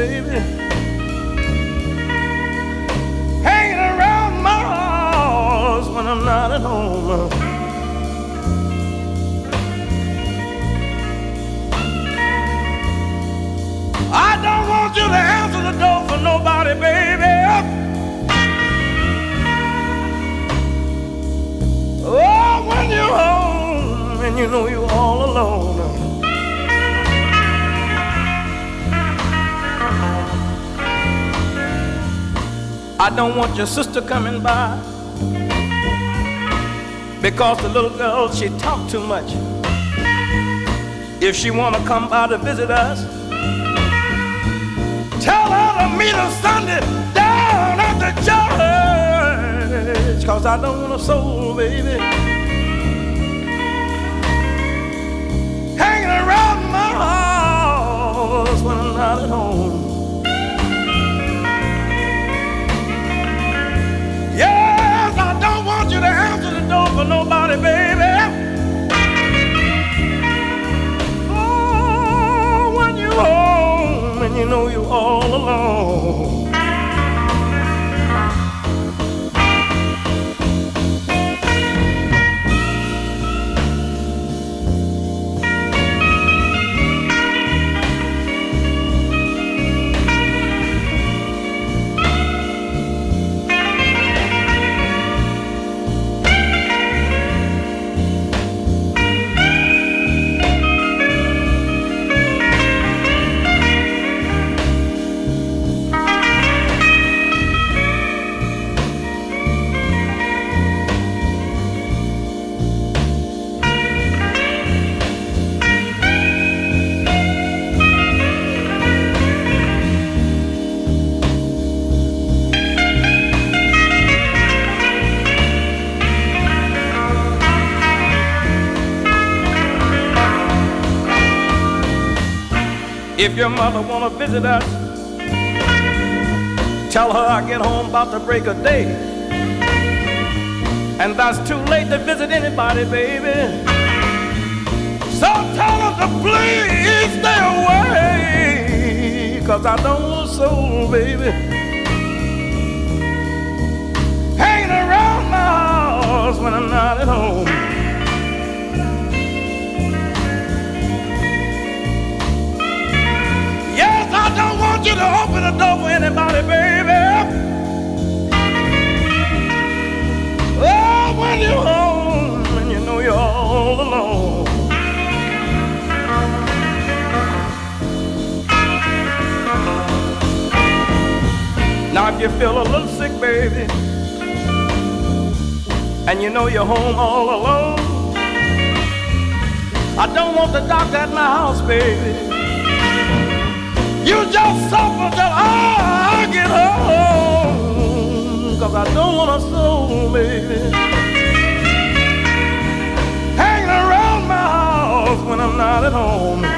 baby. Hanging around my house when I'm not at home. I don't want you to answer the door for nobody, baby. Oh, when you're home and you know you're all alone. I don't want your sister coming by because the little girl, she talk too much. If she wanna come by to visit us, tell her to meet us Sunday down at the church, 'cause I don't want a soul, baby, hanging around my house when I'm not at home. Yes, I don't want you to answer the door for nobody, baby. Oh, when you're home and you know you're all alone. If your mother wanna visit us, tell her I get home about the break of day, and that's too late to visit anybody, baby. So tell her to please stay away, 'cause I don't want a soul, baby, hanging around my house when I'm not at home. I don't want you to open the door for anybody, baby. Oh, when you're home and you know you're all alone. Now if you feel a little sick, baby, and you know you're home all alone, I don't want the doctor at my house, baby. You just suffer till I get home, 'cause I don't want a soul, baby, hanging around my house when I'm not at home.